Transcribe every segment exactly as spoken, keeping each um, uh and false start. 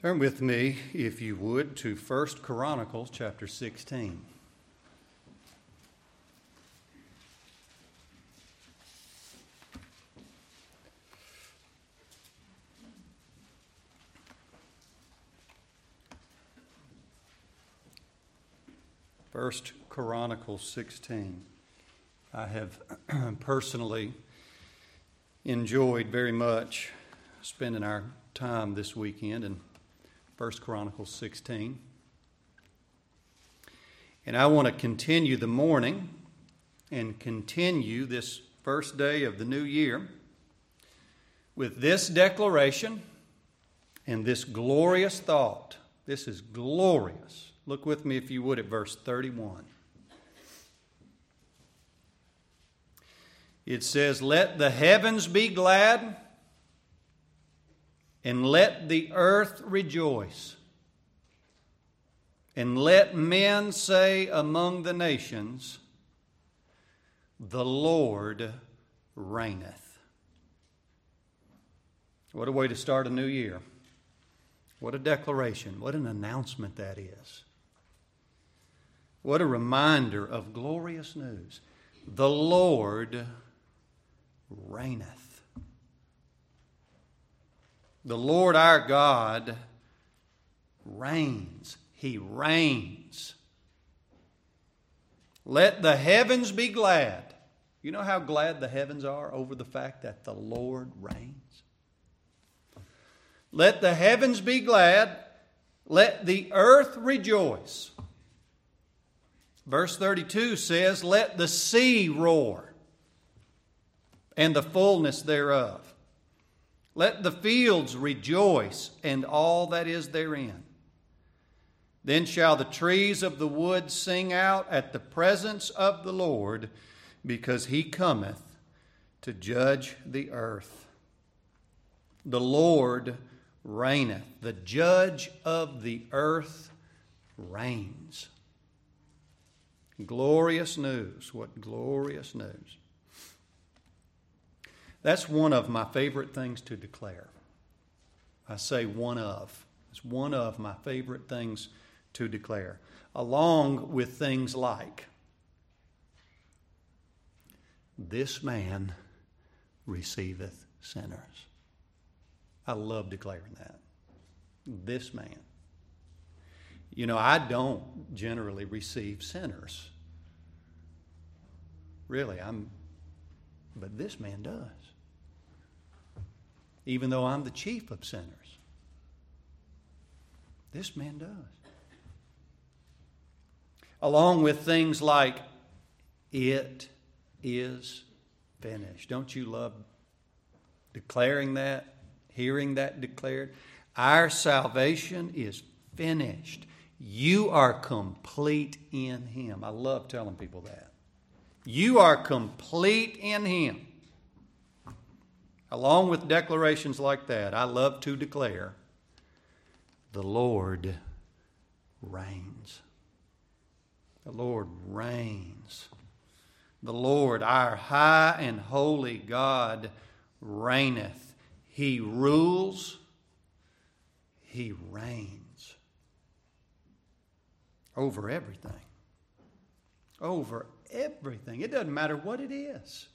Turn with me, if you would, to First Chronicles chapter sixteen. First Chronicles sixteen. I have personally enjoyed very much spending our time this weekend in First Chronicles sixteen. And I want to continue the morning and continue this first day of the new year with this declaration and this glorious thought. This is glorious. Look with me, if you would, at verse thirty-one. It says, "Let the heavens be glad, and let the earth rejoice. And let men say among the nations, the Lord reigneth." What a way to start a new year. What a declaration. What an announcement that is. What a reminder of glorious news. The Lord reigneth. The Lord our God reigns. He reigns. Let the heavens be glad. You know how glad the heavens are over the fact that the Lord reigns? Let the heavens be glad. Let the earth rejoice. Verse thirty-two says, "Let the sea roar, and the fullness thereof. Let the fields rejoice, and all that is therein. Then shall the trees of the wood sing out at the presence of the Lord, because he cometh to judge the earth." The Lord reigneth. The judge of the earth reigns. Glorious news. What glorious news. That's one of my favorite things to declare. I say one of. It's one of my favorite things to declare. Along with things like, "This man receiveth sinners." I love declaring that. This man. You know, I don't generally receive sinners. Really, I'm, but this man does. Even though I'm the chief of sinners. This man does. Along with things like, "It is finished." Don't you love declaring that, hearing that declared? Our salvation is finished. You are complete in Him. I love telling people that. You are complete in Him. Along with declarations like that, I love to declare, the Lord reigns. The Lord reigns. The Lord, our high and holy God, reigneth. He rules. He reigns. Over everything. Over everything. It doesn't matter what it is.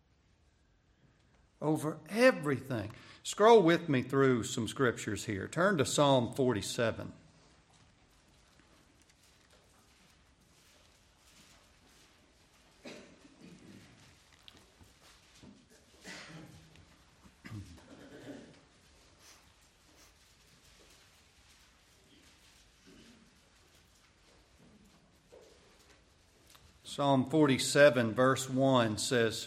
Over everything. Scroll with me through some scriptures here. Turn to Psalm forty-seven. Psalm forty-seven, verse one says,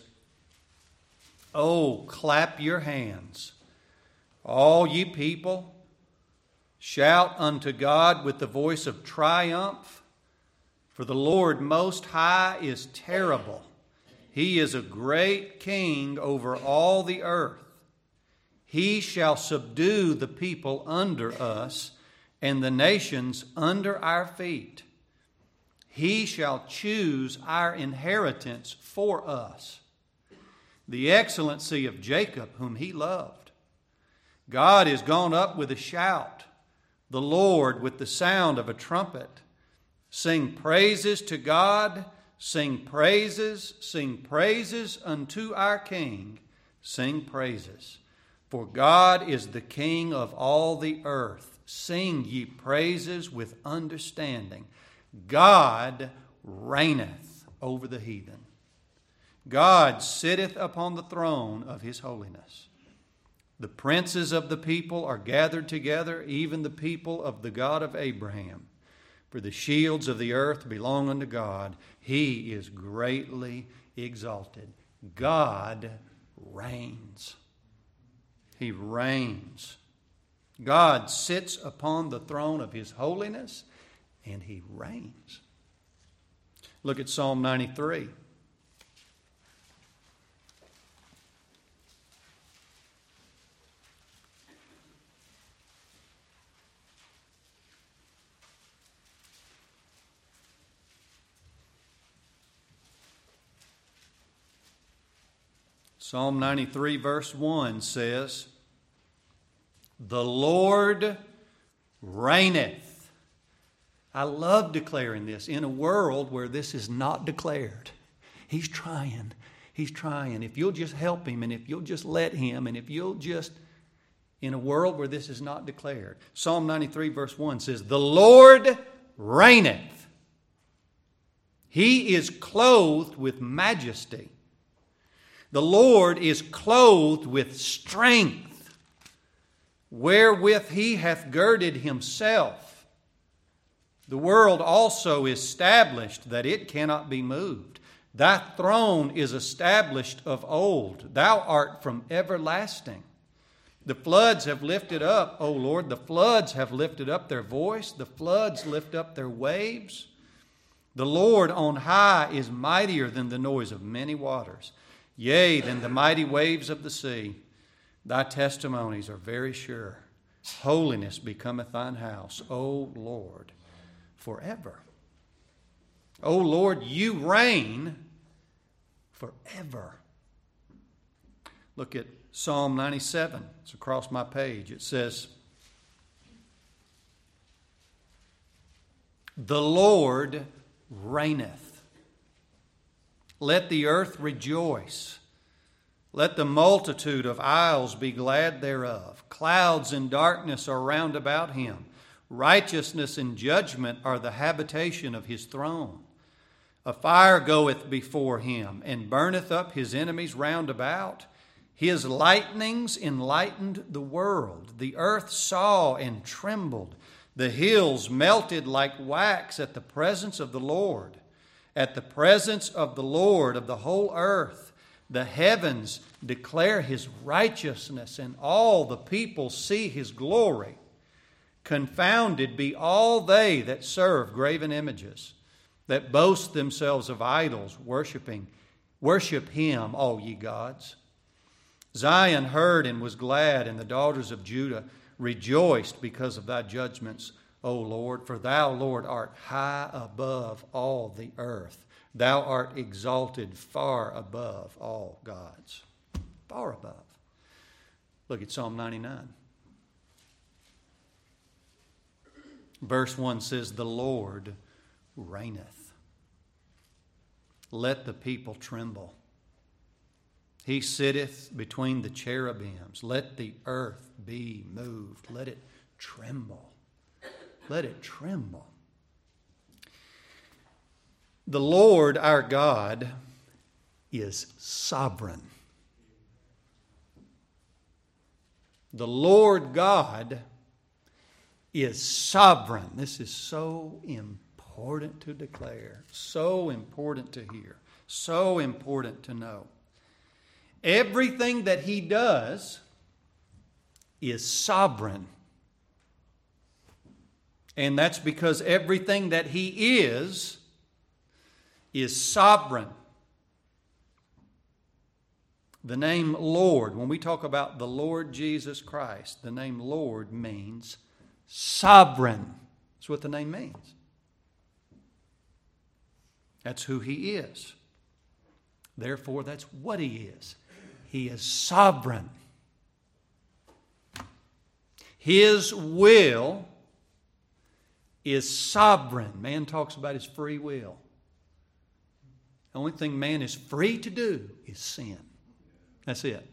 "Oh, clap your hands, all ye people. Shout unto God with the voice of triumph. For the Lord Most High is terrible. He is a great king over all the earth. He shall subdue the people under us, and the nations under our feet. He shall choose our inheritance for us, the excellency of Jacob, whom he loved. God is gone up with a shout, the Lord with the sound of a trumpet. Sing praises to God, sing praises, sing praises unto our King, sing praises. For God is the King of all the earth. Sing ye praises with understanding. God reigneth over the heathen. God sitteth upon the throne of his holiness. The princes of the people are gathered together, even the people of the God of Abraham. For the shields of the earth belong unto God. He is greatly exalted. God reigns. He reigns. God sits upon the throne of his holiness, and he reigns. Look at Psalm ninety-three. Psalm ninety-three verse one says, "The Lord reigneth." I love declaring this in a world where this is not declared. He's trying. He's trying. If you'll just help him, and if you'll just let him, and if you'll just, in a world where this is not declared. Psalm ninety-three verse one says, "The Lord reigneth. He is clothed with majesty. The Lord is clothed with strength, wherewith he hath girded himself. The world also is established, that it cannot be moved. Thy throne is established of old. Thou art from everlasting. The floods have lifted up, O Lord, the floods have lifted up their voice. The floods lift up their waves. The Lord on high is mightier than the noise of many waters. Yea, than the mighty waves of the sea. Thy testimonies are very sure. Holiness becometh thine house, O Lord, forever. O Lord, you reign forever." Look at Psalm ninety-seven. It's across my page. It says, "The Lord reigneth. Let the earth rejoice. Let the multitude of isles be glad thereof. Clouds and darkness are round about him. Righteousness and judgment are the habitation of his throne. A fire goeth before him, and burneth up his enemies round about. His lightnings enlightened the world. The earth saw and trembled. The hills melted like wax at the presence of the Lord. At the presence of the Lord of the whole earth, the heavens declare his righteousness, and all the people see his glory. Confounded be all they that serve graven images, that boast themselves of idols, worshiping. Worship him, all ye gods. Zion heard and was glad, and the daughters of Judah rejoiced because of thy judgments, O Lord, for thou, Lord, art high above all the earth. Thou art exalted far above all gods." Far above. Look at Psalm ninety-nine. Verse one says, "The Lord reigneth. Let the people tremble. He sitteth between the cherubims. Let the earth be moved. Let it tremble." Let it tremble. The Lord our God is sovereign. The Lord God is sovereign. This is so important to declare, so important to hear, so important to know. Everything that he does is sovereign. And that's because everything that he is, is sovereign. The name Lord, when we talk about the Lord Jesus Christ, the name Lord means sovereign. That's what the name means. That's who he is. Therefore, that's what he is. He is sovereign. His will is sovereign. Man talks about his free will. The only thing man is free to do is sin. That's it.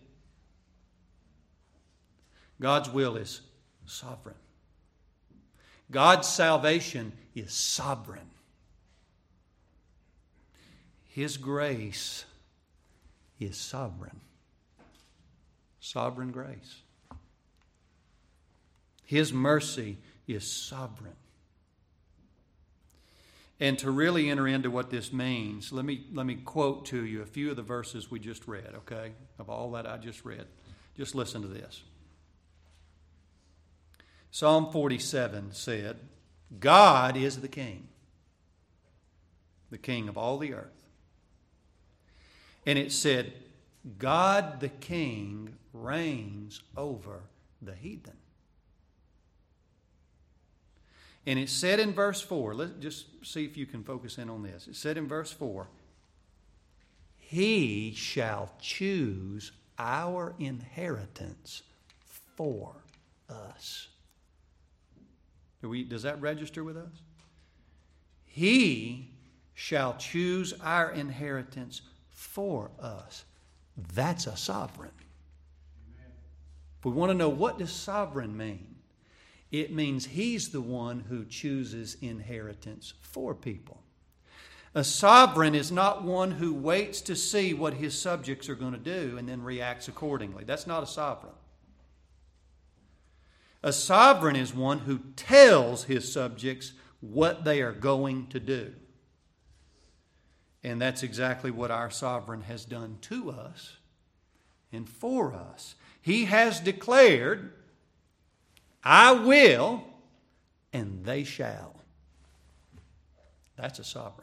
God's will is sovereign. God's salvation is sovereign. His grace is sovereign. Sovereign grace. His mercy is sovereign. And to really enter into what this means, let me, let me quote to you a few of the verses we just read, okay? Of all that I just read. Just listen to this. Psalm forty-seven said, God is the King, the King of all the earth. And it said, God the King reigns over the heathen. And it said in verse four, let's just see if you can focus in on this. It said in verse four, He shall choose our inheritance for us. Do we, does that register with us? He shall choose our inheritance for us. That's a sovereign. Amen. If we want to know, what does sovereign mean? It means He's the one who chooses inheritance for people. A sovereign is not one who waits to see what his subjects are going to do and then reacts accordingly. That's not a sovereign. A sovereign is one who tells his subjects what they are going to do. And that's exactly what our sovereign has done to us and for us. He has declared, I will, and they shall. That's a sovereign.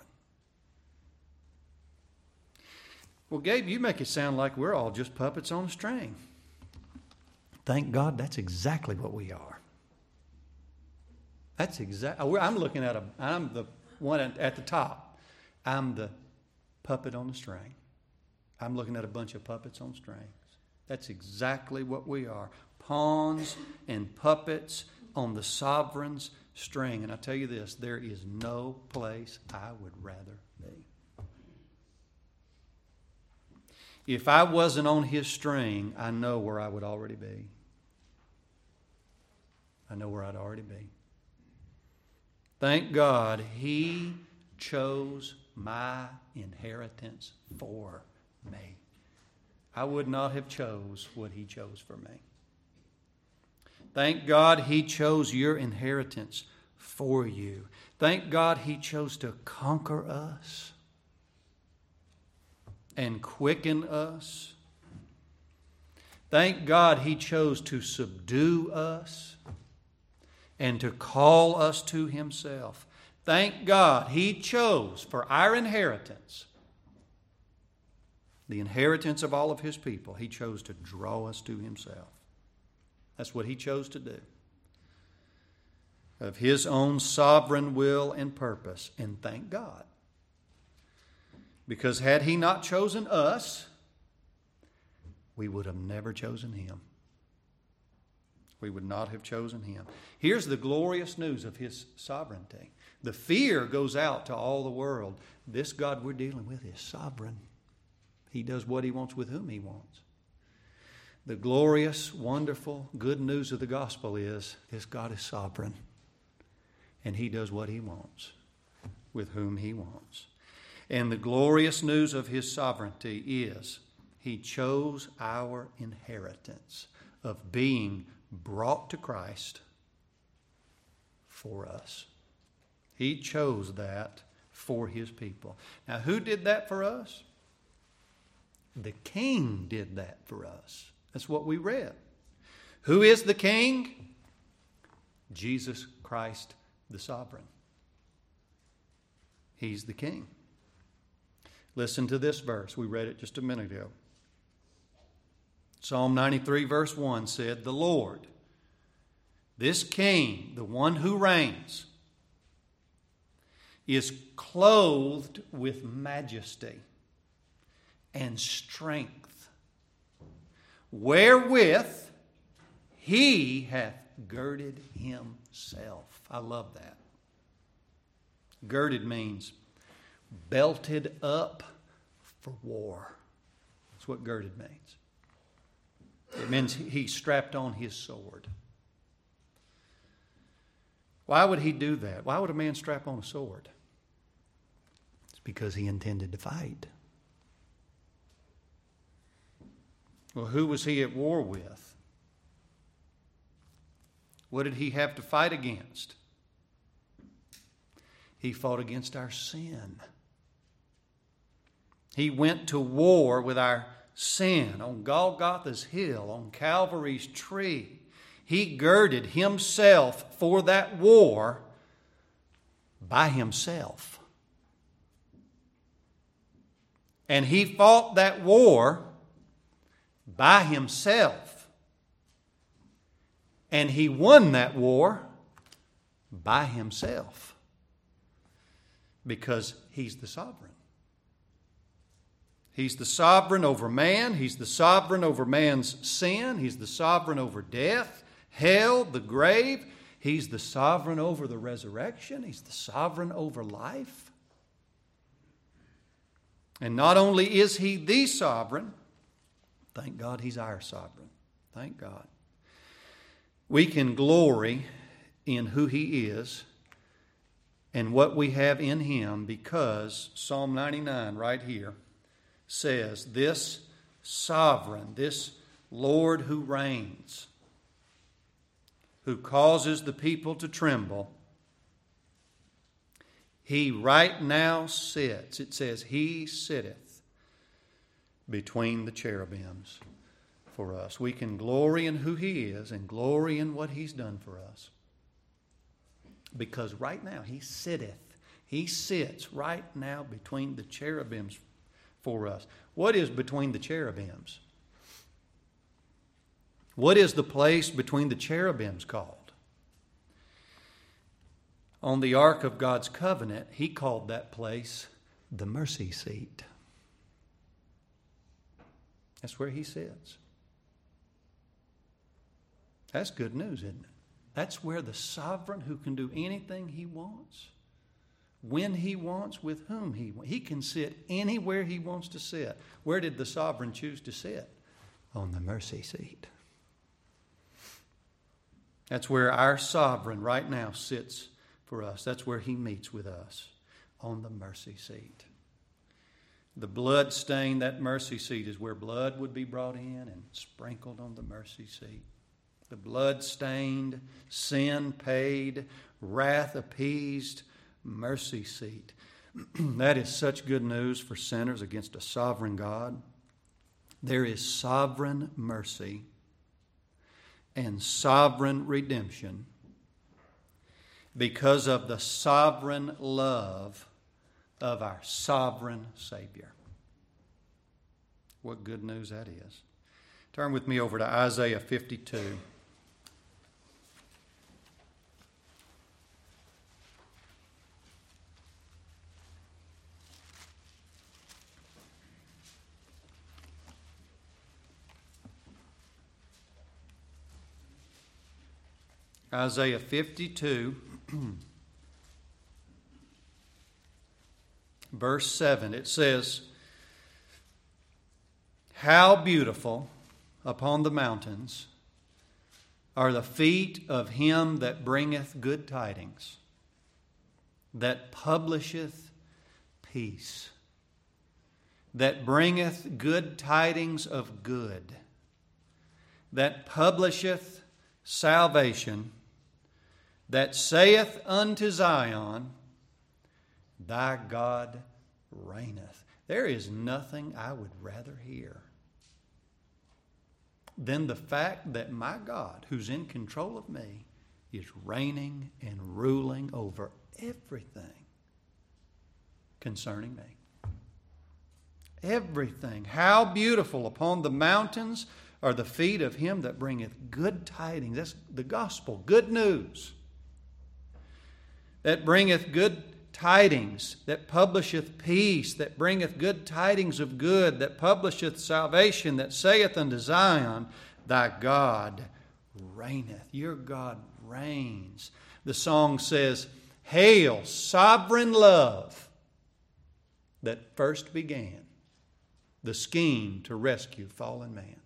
Well, Gabe, you make it sound like we're all just puppets on a string. Thank God that's exactly what we are. That's exactly, I'm looking at a, I'm the one at the top. I'm the puppet on the string. I'm looking at a bunch of puppets on strings. That's exactly what we are. Pawns and puppets on the sovereign's string. And I tell you this, there is no place I would rather be. If I wasn't on his string, I know where I would already be. I know where I'd already be. Thank God He chose my inheritance for me. I would not have chose what He chose for me. Thank God He chose your inheritance for you. Thank God He chose to conquer us and quicken us. Thank God He chose to subdue us and to call us to Himself. Thank God He chose for our inheritance, the inheritance of all of His people, He chose to draw us to Himself. That's what He chose to do. Of His own sovereign will and purpose. And thank God. Because had He not chosen us, we would have never chosen Him. We would not have chosen Him. Here's the glorious news of His sovereignty. The fear goes out to all the world. This God we're dealing with is sovereign. He does what He wants with whom He wants. The glorious, wonderful, good news of the gospel is this God is sovereign. And He does what He wants with whom He wants. And the glorious news of His sovereignty is He chose our inheritance of being brought to Christ for us. He chose that for His people. Now, who did that for us? The King did that for us. That's what we read. Who is the King? Jesus Christ, the sovereign. He's the King. Listen to this verse. We read it just a minute ago. Psalm ninety-three verse one said, the Lord, this King, the one who reigns, is clothed with majesty and strength, wherewith He hath girded Himself. I love that. Girded means belted up for war. That's what girded means. It means he strapped on his sword. Why would he do that? Why would a man strap on a sword? It's because he intended to fight. Well, who was he at war with? What did he have to fight against? He fought against our sin. He went to war with our sin on Golgotha's hill, on Calvary's tree. He girded himself for that war by himself. And he fought that war by himself. And he won that war by himself. Because he's the sovereign. He's the sovereign over man. He's the sovereign over man's sin. He's the sovereign over death, hell, the grave. He's the sovereign over the resurrection. He's the sovereign over life. And not only is he the sovereign, thank God he's our sovereign. Thank God. We can glory in who he is and what we have in him because Psalm ninety-nine right here says, this sovereign, this Lord who reigns, who causes the people to tremble, he right now sits. It says, he sitteth between the cherubims for us. We can glory in who he is and glory in what he's done for us. Because right now he sitteth. He sits right now between the cherubims for us. What is between the cherubims? What is the place between the cherubims called? On the Ark of God's covenant, he called that place the mercy seat. That's where he sits. That's good news, isn't it? That's where the sovereign who can do anything he wants, when he wants, with whom he wants. He can sit anywhere he wants to sit. Where did the sovereign choose to sit? On the mercy seat. That's where our sovereign right now sits for us. That's where he meets with us, on the mercy seat. The blood stain, that mercy seat is where blood would be brought in and sprinkled on the mercy seat. The blood-stained, sin paid, wrath appeased, mercy seat. That is such good news for sinners against a sovereign God. There is sovereign mercy and sovereign redemption because of the sovereign love of our sovereign Savior. What good news that is. Turn with me over to Isaiah fifty-two. Isaiah fifty-two, verse seven, it says, how beautiful upon the mountains are the feet of him that bringeth good tidings, that publisheth peace, that bringeth good tidings of good, that publisheth salvation, that saith unto Zion, thy God reigneth. There is nothing I would rather hear than the fact that my God, who's in control of me, is reigning and ruling over everything concerning me. Everything. How beautiful upon the mountains are the feet of him that bringeth good tidings. That's the gospel, good news. That bringeth good tidings, that publisheth peace, that bringeth good tidings of good, that publisheth salvation, that saith unto Zion, thy God reigneth. Your God reigns. The song says, Hail, sovereign love that first began the scheme to rescue fallen man.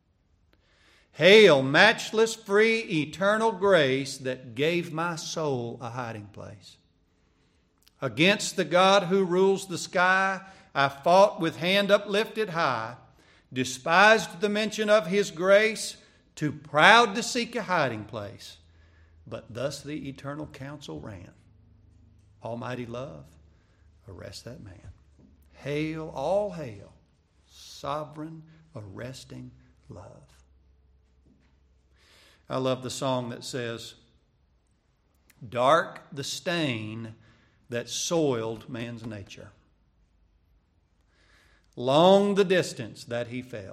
Hail, matchless, free, eternal grace that gave my soul a hiding place. Against the God who rules the sky, I fought with hand uplifted high, despised the mention of His grace, too proud to seek a hiding place. But thus the eternal counsel ran. Almighty love, arrest that man. Hail, all hail, sovereign, arresting love. I love the song that says, dark the stain that soiled man's nature. Long the distance that he fell.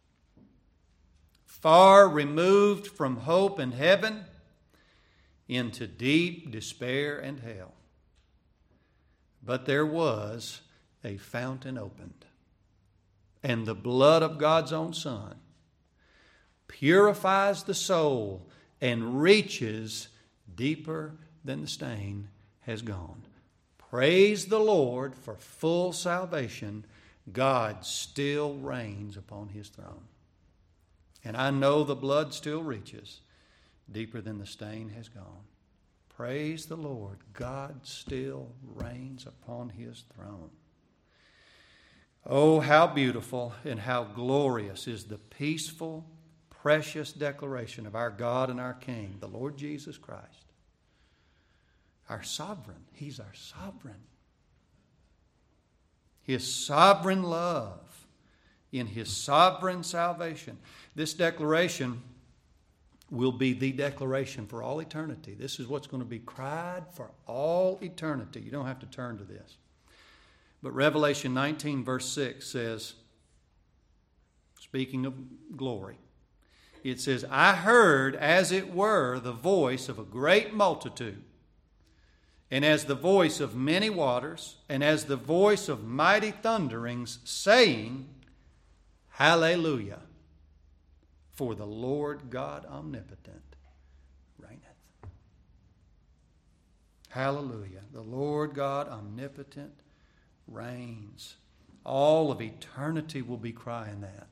Far removed from hope and heaven, into deep despair and hell. But there was a fountain opened, and the blood of God's own Son purifies the soul and reaches deeper than the stain has gone. Praise the Lord for full salvation. God still reigns upon His throne. And I know the blood still reaches deeper than the stain has gone. Praise the Lord. God still reigns upon His throne. Oh, how beautiful and how glorious is the peaceful, precious declaration of our God and our King, the Lord Jesus Christ. Our sovereign. He's our sovereign. His sovereign love in His sovereign salvation. This declaration will be the declaration for all eternity. This is what's going to be cried for all eternity. You don't have to turn to this. But Revelation nineteen verse six says, speaking of glory, it says, I heard as it were the voice of a great multitude, and as the voice of many waters, and as the voice of mighty thunderings, saying, Hallelujah, for the Lord God omnipotent reigneth. Hallelujah, the Lord God omnipotent reigns. All of eternity will be crying that.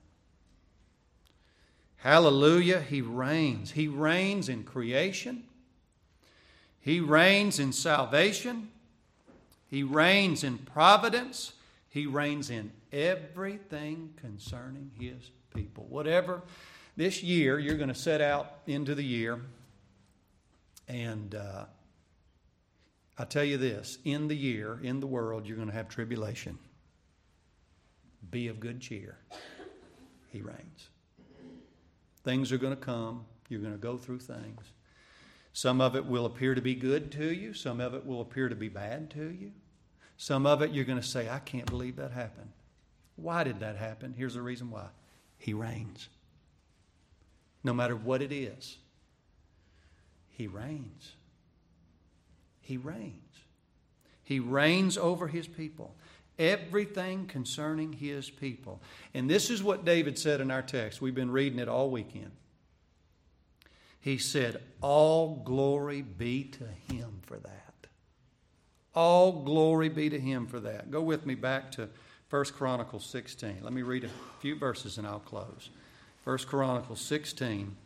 Hallelujah, He reigns. He reigns in creation. He reigns in salvation. He reigns in providence. He reigns in everything concerning His people. Whatever this year, you're going to set out into the year. And uh, I tell you this, in the year, in the world, you're going to have tribulation. Be of good cheer. He reigns. Things are going to come. You're going to go through things. Some of it will appear to be good to you. Some of it will appear to be bad to you. Some of it you're going to say, I can't believe that happened. Why did that happen? Here's the reason why. He reigns. No matter what it is, He reigns. He reigns. He reigns over His people. Everything concerning His people. And this is what David said in our text. We've been reading it all weekend. He said, all glory be to Him for that. All glory be to Him for that. Go with me back to First Chronicles sixteen. Let me read a few verses and I'll close. First Chronicles sixteen,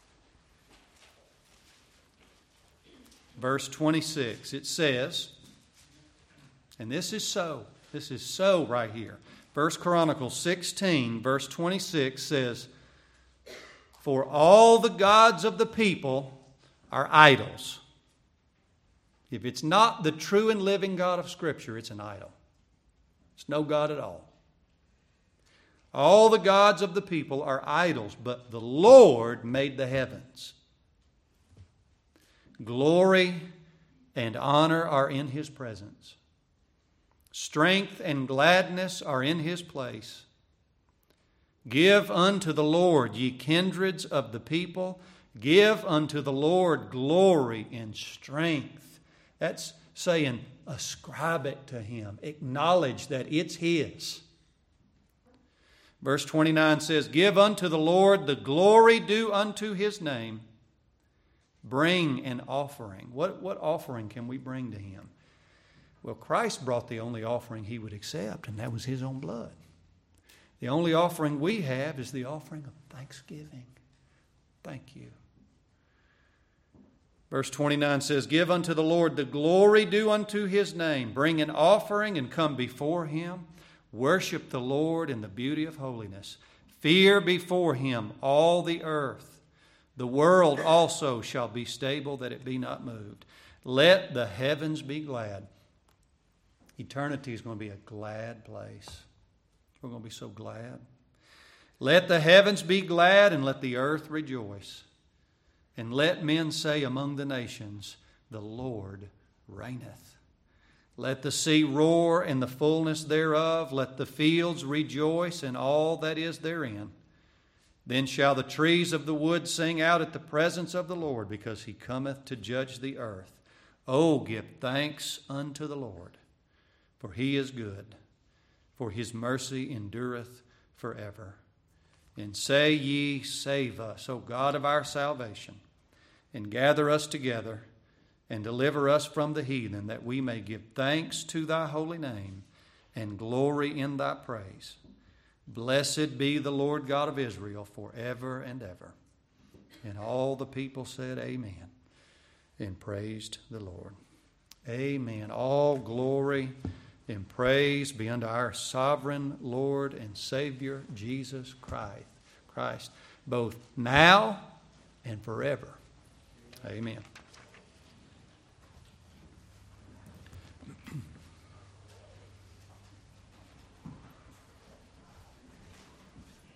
verse twenty-six. It says, and this is so, this is so right here. First Chronicles sixteen, verse twenty-six says, for all the gods of the people are idols. If it's not the true and living God of Scripture, it's an idol. It's no God at all. All the gods of the people are idols, but the Lord made the heavens. Glory and honor are in His presence. Strength and gladness are in His place. Give unto the Lord, ye kindreds of the people. Give unto the Lord glory and strength. That's saying, ascribe it to Him. Acknowledge that it's His. Verse twenty-nine says, give unto the Lord the glory due unto His name. Bring an offering. What, what offering can we bring to Him? Well, Christ brought the only offering He would accept, and that was His own blood. The only offering we have is the offering of thanksgiving. Thank you. Verse twenty-nine says, Give unto the Lord the glory due unto His name. Bring an offering and come before Him. Worship the Lord in the beauty of holiness. Fear before Him all the earth. The world also shall be stable, that it be not moved. Let the heavens be glad. Eternity is going to be a glad place. We're going to be so glad. Let the heavens be glad, and let the earth rejoice. And let men say among the nations, The Lord reigneth. Let the sea roar and the fullness thereof. Let the fields rejoice and all that is therein. Then shall the trees of the wood sing out at the presence of the Lord, because He cometh to judge the earth. Oh, give thanks unto the Lord, for He is good, for His mercy endureth forever. And say ye, Save us, O God of our salvation, and gather us together, and deliver us from the heathen, that we may give thanks to Thy holy name, and glory in Thy praise. Blessed be the Lord God of Israel forever and ever. And all the people said, Amen, and praised the Lord. Amen. All glory and praise be unto our sovereign Lord and Savior, Jesus Christ, Christ, both now and forever. Amen.